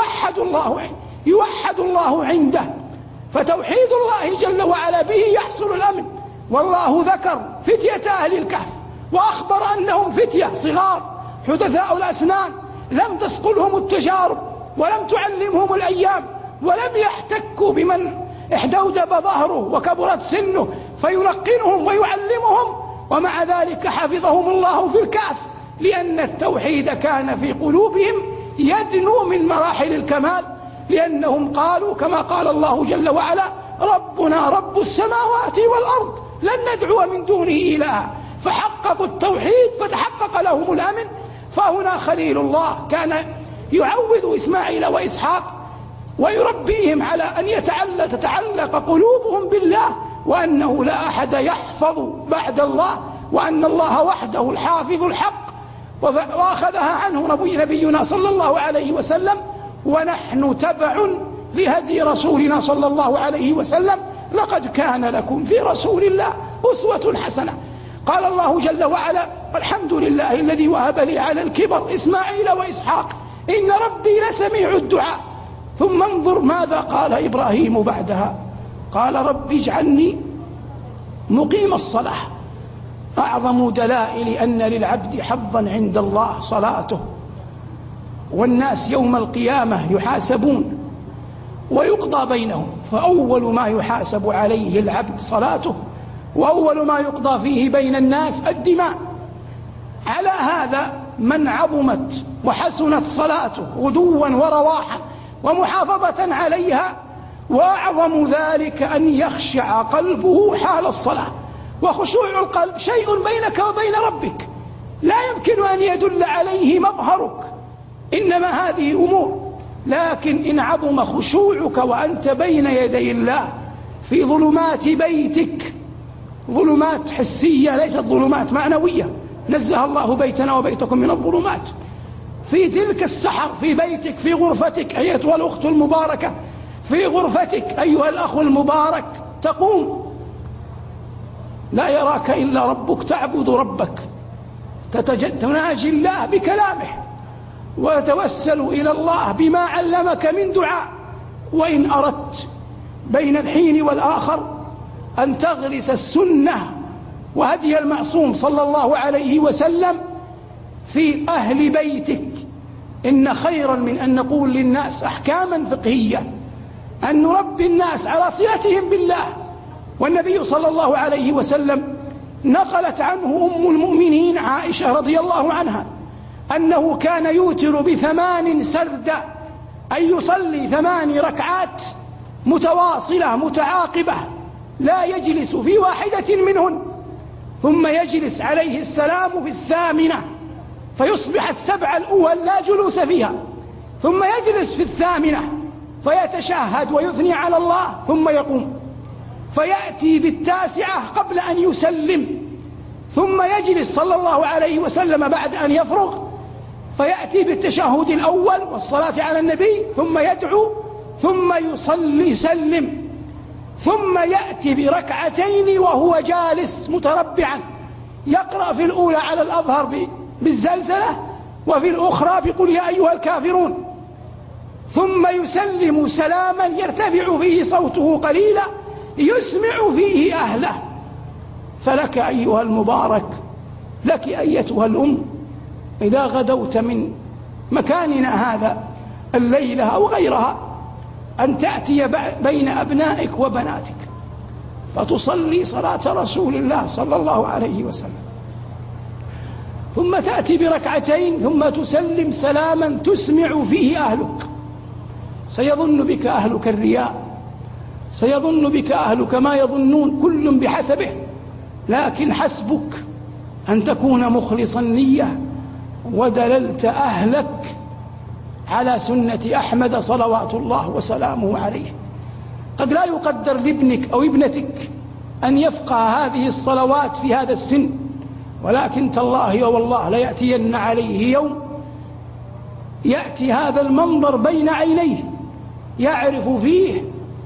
يوحد الله عنده. فتوحيد الله جل وعلا به يحصل الأمن. والله ذكر فتية أهل الكهف وأخبر أنهم فتية صغار حدثاء الأسنان لم تسقلهم التجارب ولم تعلمهم الأيام ولم يحتكوا بمن احدودب ظهره وكبرت سنه فيلقنهم ويعلمهم، ومع ذلك حفظهم الله في الكهف لأن التوحيد كان في قلوبهم يدنو من مراحل الكمال، لأنهم قالوا كما قال الله جل وعلا: ربنا رب السماوات والأرض لن ندعو من دونه إلها. فحققوا التوحيد فتحقق لهم الأمن. فهنا خليل الله كان يعوذ إسماعيل وإسحاق ويربيهم على أن تتعلق قلوبهم بالله، وأنه لا أحد يحفظ بعد الله، وأن الله وحده الحافظ الحق. وأخذها عنه نبينا صلى الله عليه وسلم، ونحن تبع لهدي رسولنا صلى الله عليه وسلم. لقد كان لكم في رسول الله أسوة حسنة. قال الله جل وعلا: الحمد لله الذي وهب لي على الكبر إسماعيل وإسحاق إن ربي لسميع الدعاء. ثم انظر ماذا قال إبراهيم بعدها، قال: رب اجعلني مقيم الصلاة. أعظم دلائل أن للعبد حظا عند الله صلاته. والناس يوم القيامة يحاسبون ويقضى بينهم، فأول ما يحاسب عليه العبد صلاته، وأول ما يقضى فيه بين الناس الدماء. على هذا من عظمت وحسنت صلاته غدوا ورواحا ومحافظة عليها، وأعظم ذلك أن يخشع قلبه حال الصلاة. وخشوع القلب شيء بينك وبين ربك لا يمكن أن يدل عليه مظهرك، إنما هذه أمور. لكن إن عظم خشوعك وأنت بين يدي الله في ظلمات بيتك، ظلمات حسية ليست ظلمات معنوية، نزه الله بيتنا وبيتكم من الظلمات، في تلك السحر في بيتك في غرفتك أيتها الأخت المباركة، في غرفتك أيها الأخ المبارك، تقوم لا يراك إلا ربك، تعبد ربك، تناجي الله بكلامه وتوسل إلى الله بما علمك من دعاء. وإن أردت بين الحين والآخر أن تغرس السنة وهدي المعصوم صلى الله عليه وسلم في أهل بيتك، إن خيرا من أن نقول للناس أحكاما فقهية أن نربي الناس على صلتهم بالله. والنبي صلى الله عليه وسلم نقلت عنه أم المؤمنين عائشة رضي الله عنها أنه كان يوتر ب8 سردا، أي يصلي 8 ركعات متواصلة متعاقبة، لا يجلس في واحدة منهن، ثم يجلس عليه السلام في الثامنة فيصبح السبع الأول لا جلوس فيها، ثم يجلس في الثامنة فيتشهد ويثني على الله ثم يقوم، فيأتي بالتاسعة قبل أن يسلم، ثم يجلس صلى الله عليه وسلم بعد أن يفرغ فيأتي بالتشهد الأول والصلاة على النبي، ثم يدعو ثم يسلم، ثم يأتي بركعتين وهو جالس متربعا، يقرأ في الأولى على الأظهر بالزلزلة وفي الأخرى بقل يا أيها الكافرون، ثم يسلم سلاما يرتفع فيه صوته قليلا يسمع فيه أهله. فلك أيها المبارك، لك أيتها الأم، إذا غدوت من مكاننا هذا الليلة أو غيرها أن تأتي بين أبنائك وبناتك فتصلي صلاة رسول الله صلى الله عليه وسلم، ثم تأتي بركعتين ثم تسلم سلاما تسمع فيه أهلك. سيظن بك أهلك الرياء، سيظن بك أهلك ما يظنون، كل بحسبه، لكن حسبك أن تكون مخلصا نية ودللت أهلك على سنة أحمد صلوات الله وسلامه عليه. قد لا يقدر لابنك أو ابنتك أن يفقه هذه الصلوات في هذا السن، ولكن تالله والله ليأتين عليه يوم يأتي هذا المنظر بين عينيه يعرف فيه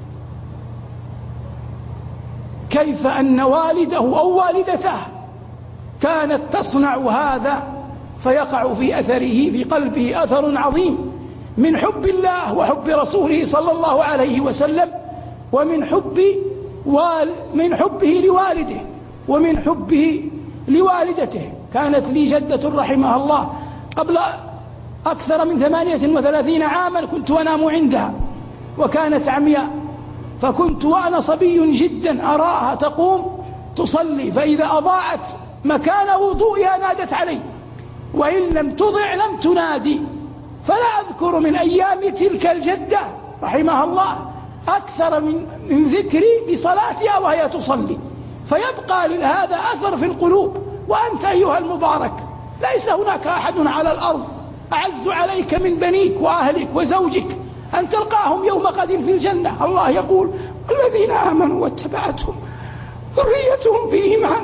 كيف أن والده أو والدته كانت تصنع هذا، فيقع في أثره في قلبه أثر عظيم من حب الله وحب رسوله صلى الله عليه وسلم، ومن من حبه لوالده ومن حبه لوالدته. كانت لي جدة رحمها الله قبل أكثر من 38 عاما كنت أنام عندها، وكانت عمياء، فكنت وأنا صبي جدا أراها تقوم تصلي، فإذا أضاعت مكان وضوئها نادت علي، وإن لم تضع لم تنادي. فلا أذكر من أيام تلك الجدة رحمها الله أكثر من ذكري بصلاتها وهي تصلي، فيبقى لهذا أثر في القلوب. وأنت أيها المبارك ليس هناك أحد على الأرض أعز عليك من بنيك وأهلك وزوجك أن تلقاهم يوم غد في الجنة. الله يقول والذين آمنوا واتبعتهم ذريتهم بإيمان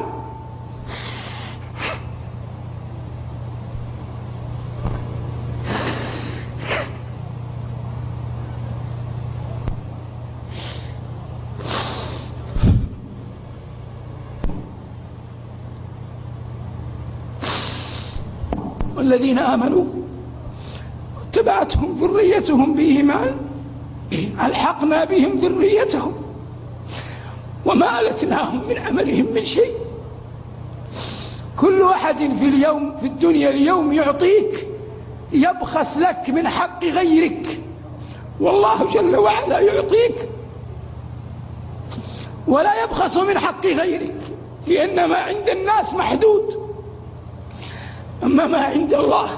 والذين آمنوا واتبعتهم ذريتهم بإيمان ألحقنا بهم ذريتهم وما ألتناهم من عملهم من شيء. كل أحد في الدنيا اليوم يعطيك يبخس لك من حق غيرك، والله جل وعلا يعطيك ولا يبخس من حق غيرك، لأن ما عند الناس محدود، أما ما عند الله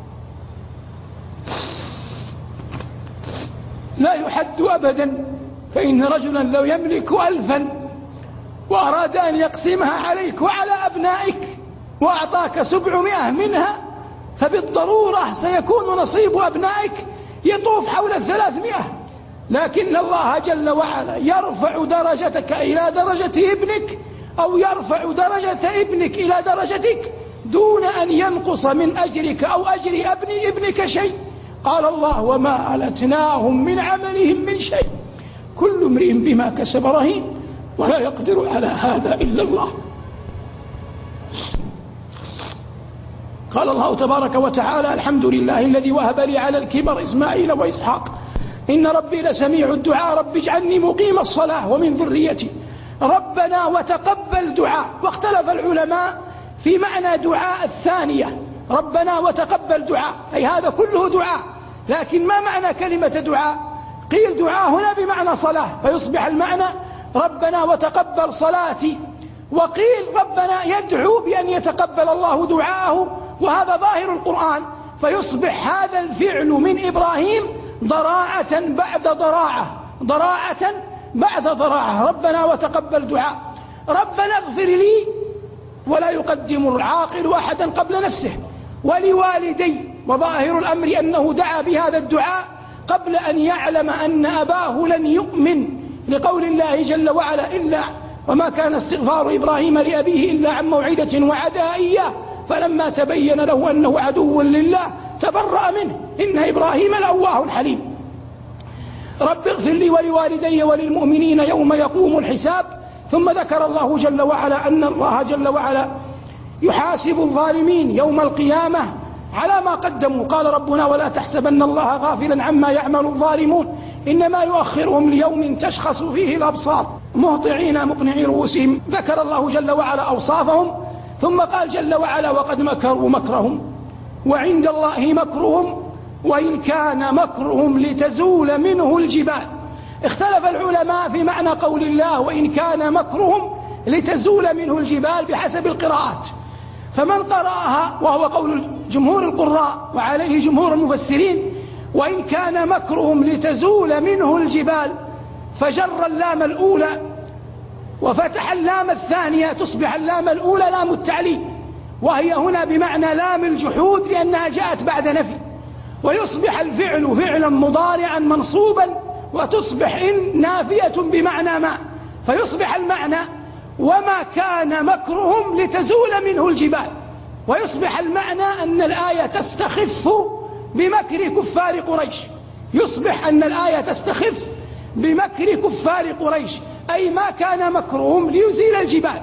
لا يحد أبدا. فإن رجلا لو يملك 1000 وأراد أن يقسمها عليك وعلى أبنائك وأعطاك 700 منها، فبالضرورة سيكون نصيب أبنائك يطوف حول 300. لكن الله جل وعلا يرفع درجتك إلى درجة ابنك أو يرفع درجة ابنك إلى درجتك دون أن ينقص من أجرك أو أجر ابنك شيء. قال الله وما ألتناهم من عملهم من شيء، كل امرئ بما كسب رهين ولا يقدر على هذا إلا الله. قال الله تبارك وتعالى الحمد لله الذي وهب لي على الكبر إسماعيل وإسحاق إن ربي لسميع الدعاء رب اجعلني مقيم الصلاة ومن ذريتي ربنا وتقبل دعاء. واختلف العلماء في معنى دعاء الثانية ربنا وتقبل دعاء، أي هذا كله دعاء، لكن ما معنى كلمة دعاء؟ قيل دعاء هنا بمعنى صلاة فيصبح المعنى ربنا وتقبل صلاتي، وقيل ربنا يدعو بأن يتقبل الله دعاءه، وهذا ظاهر القرآن، فيصبح هذا الفعل من إبراهيم ضراعة بعد ضراعة، ضراعة بعد ضراعة. ربنا وتقبل دعاء، ربنا اغفر لي، ولا يقدم العاقل أحدا قبل نفسه، ولوالدي. وظاهر الأمر أنه دعا بهذا الدعاء قبل أن يعلم أن أباه لن يؤمن، لقول الله جل وعلا: إلا وما كان استغفار إبراهيم لأبيه إلا عن موعدة وعدها إياه فلما تبين له أنه عدو لله تبرأ منه إن إبراهيم لأواه حليم. رب اغفر لي ولوالدي وللمؤمنين يوم يقوم الحساب. ثم ذكر الله جل وعلا أن الله جل وعلا يحاسب الظالمين يوم القيامة على ما قدموا. قال ربنا: ولا تحسبن الله غافلا عما يعمل الظالمون إنما يؤخرهم ليوم تشخص فيه الأبصار مهطعين مقنعي رؤوسهم. ذكر الله جل وعلا أوصافهم، ثم قال جل وعلا: وقد مكروا مكرهم وعند الله مكرهم وإن كان مكرهم لتزول منه الجبال. اختلف العلماء في معنى قول الله وإن كان مكرهم لتزول منه الجبال بحسب القراءات، فمن قرأها وهو قول جمهور القراء وعليه جمهور المفسرين: وإن كان مكرهم لتزول منه الجبال، فجر اللام الأولى وفتح اللام الثانية تصبح اللام الأولى لام التعليل، وهي هنا بمعنى لام الجحود لأنها جاءت بعد نفي، ويصبح الفعل فعلا مضارعا منصوبا، وتصبح إن نافية بمعنى ما، فيصبح المعنى وما كان مكرهم لتزول منه الجبال، ويصبح المعنى أن الآية تستخف بمكر كفار قريش. يصبح أن الآية تستخف بمكر كفار قريش، أي ما كان مكرهم ليزيل الجبال.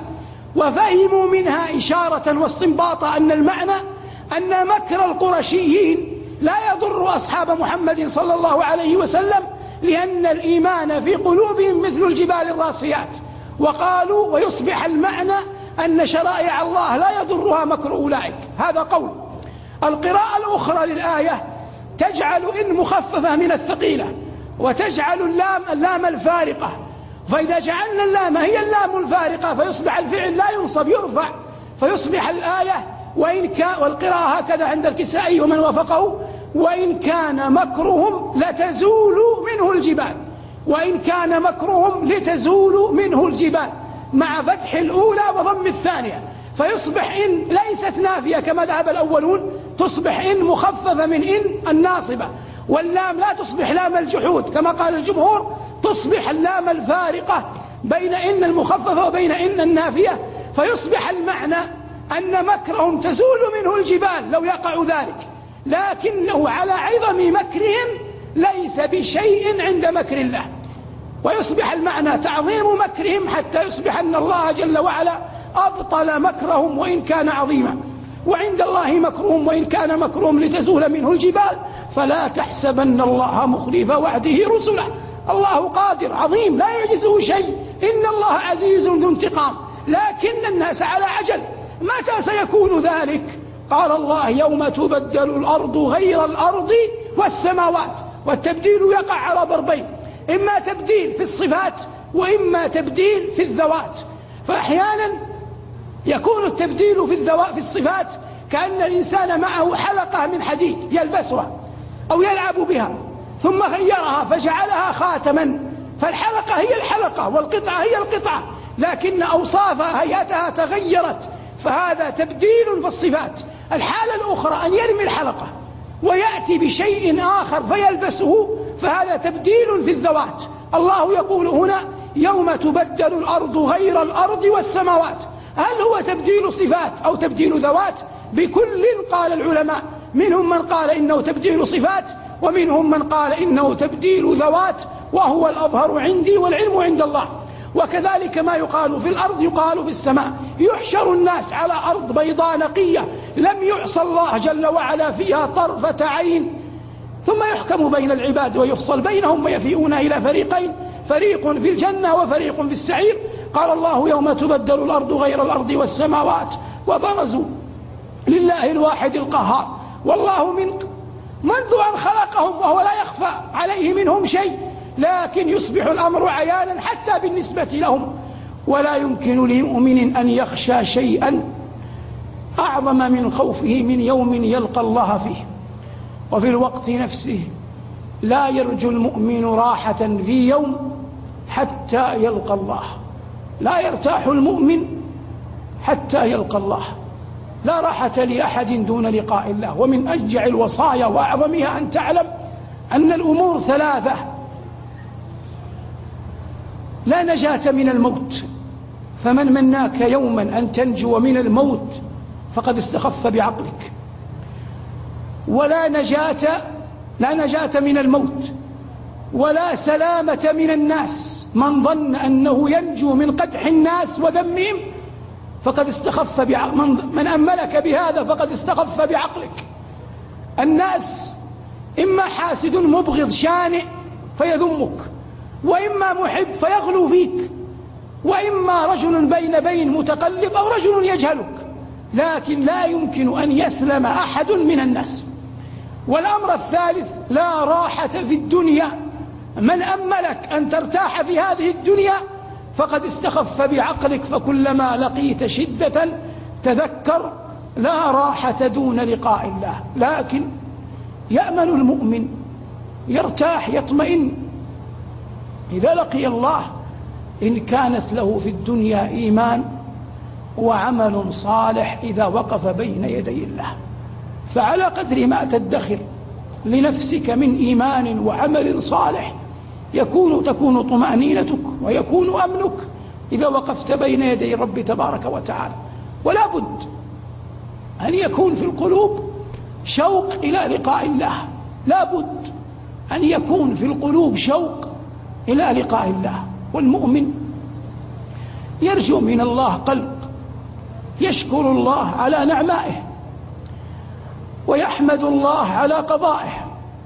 وفهموا منها إشارة واستنباطا أن المعنى أن مكر القرشيين لا يضر أصحاب محمد صلى الله عليه وسلم، لأن الإيمان في قلوبهم مثل الجبال الراسيات. وقالوا ويصبح المعنى أن شرائع الله لا يضرها مكر أولئك. هذا قول. القراءة الأخرى للآية تجعل إن مخففة من الثقيلة، وتجعل اللام الفارقة، فإذا جعلنا اللام هي اللام الفارقة فيصبح الفعل لا ينصب يرفع، فيصبح الآية والقراءة هكذا عند الكسائي ومن وافقه: وإن كان مكرهم لتزول منه الجبال، وإن كان مكرهم لتزول منه الجبال، مع فتح الأولى وضم الثانية، فيصبح إن ليست نافية كما ذهب الأولون، تصبح إن مخففة من إن الناصبة، واللام لا تصبح لام الجحود كما قال الجمهور، تصبح اللام الفارقة بين إن المخففة وبين إن النافية، فيصبح المعنى أن مكرهم تزول منه الجبال لو يقع ذلك، لكنه على عظم مكرهم ليس بشيء عند مكر الله. ويصبح المعنى تعظيم مكرهم حتى يصبح أن الله جل وعلا أبطل مكرهم وإن كان عظيما. وعند الله مكرهم وإن كان مكرهم لتزول منه الجبال فلا تحسبن الله مخلف وعده رسله. الله قادر عظيم لا يعجزه شيء، إن الله عزيز ذو انتقام، لكن الناس على عجل. متى سيكون ذلك؟ قال الله: يوم تبدل الأرض غير الأرض والسماوات. والتبديل يقع على ضربين: إما تبديل في الصفات وإما تبديل في الذوات. فأحيانا يكون التبديل في الصفات كأن الإنسان معه حلقة من حديد يلبسها أو يلعب بها ثم غيرها فجعلها خاتما، فالحلقة هي الحلقة والقطعة هي القطعة، لكن أوصافها هيئتها تغيرت، فهذا تبديل في الصفات. الحالة الأخرى أن يرمي الحلقة ويأتي بشيء آخر فيلبسه، فهذا تبديل في الذوات. الله يقول هنا: يوم تبدل الأرض غير الأرض والسماوات. هل هو تبديل صفات أو تبديل ذوات؟ بكل قال العلماء، منهم من قال إنه تبديل صفات، ومنهم من قال إنه تبديل ذوات، وهو الأظهر عندي والعلم عند الله. وكذلك ما يقال في الأرض يقال في السماء. يحشر الناس على أرض بيضاء نقية لم يعصى الله جل وعلا فيها طرفة عين، ثم يحكم بين العباد ويفصل بينهم ويفيئون إلى فريقين: فريق في الجنة وفريق في السعير. قال الله: يوم تبدل الأرض غير الأرض والسماوات وبرزوا لله الواحد القهار. والله منذ أن خلقهم وهو لا يخفى عليه منهم شيء، لكن يصبح الأمر عيانا حتى بالنسبة لهم. ولا يمكن لمؤمن أن يخشى شيئا أعظم من خوفه من يوم يلقى الله فيه، وفي الوقت نفسه لا يرجو المؤمن راحة في يوم حتى يلقى الله. لا يرتاح المؤمن حتى يلقى الله. لا راحة لأحد دون لقاء الله. ومن أشجع الوصايا وأعظمها أن تعلم أن الأمور ثلاثة: لا نجاة من الموت، فمن مناك يوما أن تنجو من الموت فقد استخف بعقلك. ولا نجاة من الموت، ولا سلامة من الناس. من ظن أنه ينجو من قدح الناس وذمهم فقد استخف من أملك بهذا فقد استخف بعقلك. الناس إما حاسد مبغض شانئ فيذمك، وإما محب فيغلو فيك، وإما رجل بين متقلب أو رجل يجهلك، لكن لا يمكن أن يسلم أحد من الناس. والأمر الثالث: لا راحة في الدنيا. من أملك أن ترتاح في هذه الدنيا فقد استخف بعقلك، فكلما لقيت شدة تذكر لا راحة دون لقاء الله. لكن يأمن المؤمن، يرتاح، يطمئن إذا لقي الله إن كانت له في الدنيا إيمان وعمل صالح إذا وقف بين يدي الله. فعلى قدر ما تدخر لنفسك من إيمان وعمل صالح تكون طمأنينتك ويكون أمنك إذا وقفت بين يدي الرب تبارك وتعالى. ولا بد أن يكون في القلوب شوق إلى لقاء الله. لا بد أن يكون في القلوب شوق إلى لقاء الله. والمؤمن يرجو من الله قلب يشكر الله على نعمائه، ويحمد الله على قضائه،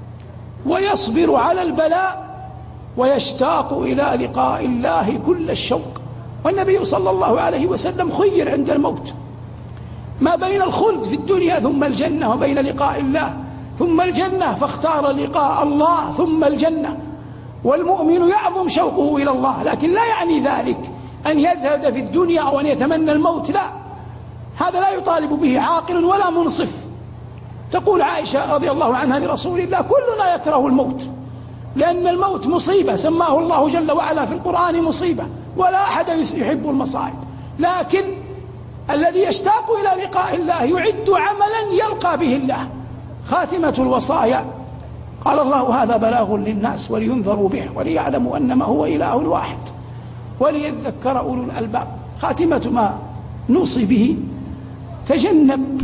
ويصبر على البلاء، ويشتاق إلى لقاء الله كل الشوق. والنبي صلى الله عليه وسلم خير عند الموت ما بين الخلد في الدنيا ثم الجنة، وبين لقاء الله ثم الجنة، فاختار لقاء الله ثم الجنة. والمؤمن يعظم شوقه إلى الله، لكن لا يعني ذلك أن يزهد في الدنيا أو أن يتمنى الموت، لا، هذا لا يطالب به عاقل ولا منصف. تقول عائشة رضي الله عنها لرسول الله: كلنا يكره الموت، لأن الموت مصيبة سماه الله جل وعلا في القرآن مصيبة، ولا أحد يحب المصائب. لكن الذي يشتاق إلى لقاء الله يعد عملا يلقى به الله. خاتمة الوصايا: قال الله: هذا بلاغ للناس ولينذروا به وليعلموا أنما هو إله واحد وليذكر أولو الألباب. خاتمة ما نوصي به: تجنب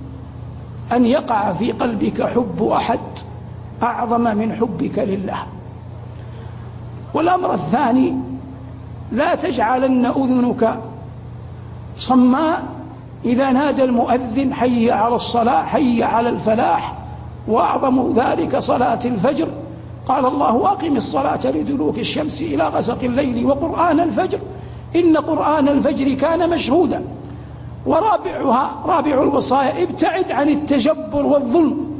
أن يقع في قلبك حب أحد أعظم من حبك لله. والأمر الثاني: لا تجعلن أذنك صماء إذا نادى المؤذن حي على الصلاة حي على الفلاح، وأعظم ذلك صلاة الفجر. قال الله: أقم الصلاة لدلوك الشمس إلى غسق الليل وقرآن الفجر إن قرآن الفجر كان مشهودا. رابع الوصايا: ابتعد عن التجبر والظلم.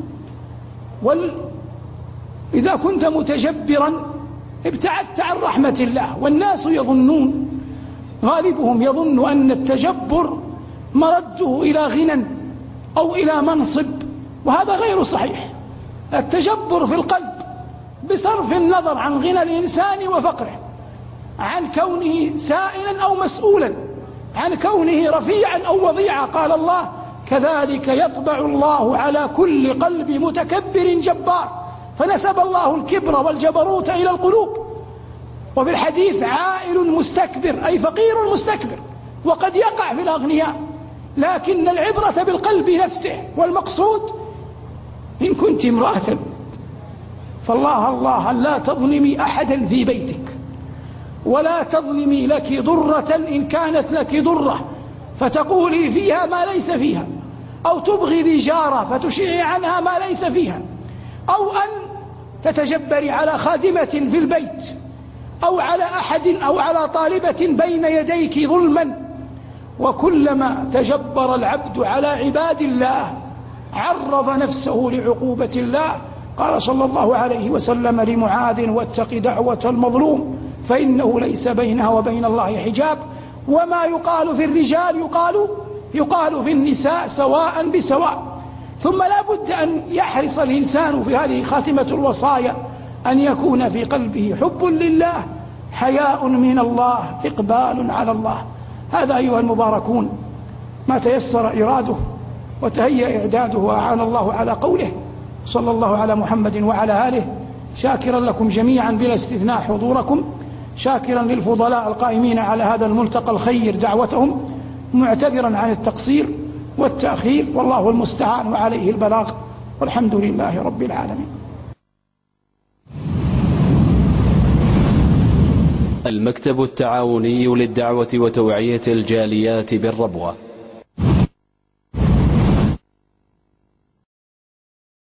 إذا كنت متجبرا ابتعدت عن رحمة الله. والناس يظنون، غالبهم يظن أن التجبر مرده إلى غنى أو إلى منصب، وهذا غير صحيح. التجبر في القلب بصرف النظر عن غنى الإنسان وفقره، عن كونه سائلا أو مسؤولا، عن كونه رفيعا أو وضيعا. قال الله: كذلك يطبع الله على كل قلب متكبر جبار. فنسب الله الكبر والجبروت إلى القلوب. وفي الحديث: عائل مستكبر، أي فقير مستكبر. وقد يقع في الأغنياء، لكن العبرة بالقلب نفسه. والمقصود: إن كنت امرأة فالله لا تظلمي أحدا في بيتك، ولا تظلمي لك ضرة إن كانت لك ضرة فتقولي فيها ما ليس فيها، أو تبغضي جارة فتشيعي عنها ما ليس فيها، أو أن تتجبري على خادمة في البيت أو على أحد أو على طالبة بين يديك ظلما. وكلما تجبر العبد على عباد الله عرض نفسه لعقوبة الله. قال صلى الله عليه وسلم لمعاذ: واتق دعوة المظلوم فإنه ليس بينها وبين الله حجاب. وما يقال في الرجال يقال في النساء سواء بسواء. ثم لا بد أن يحرص الإنسان في هذه خاتمة الوصايا أن يكون في قلبه حب لله، حياء من الله، إقبال على الله. هذا أيها المباركون ما تيسر إراده وتهيأ إعداده وأعان الله على قوله. صلى الله على محمد وعلى آله، شاكرا لكم جميعا بلا استثناء حضوركم، شاكرا للفضلاء القائمين على هذا الملتقى الخير دعوتهم، معتذرا عن التقصير والتأخير، والله المستعان وعليه البلاغ، والحمد لله رب العالمين. المكتب التعاوني للدعوة وتوعية الجاليات بالربوة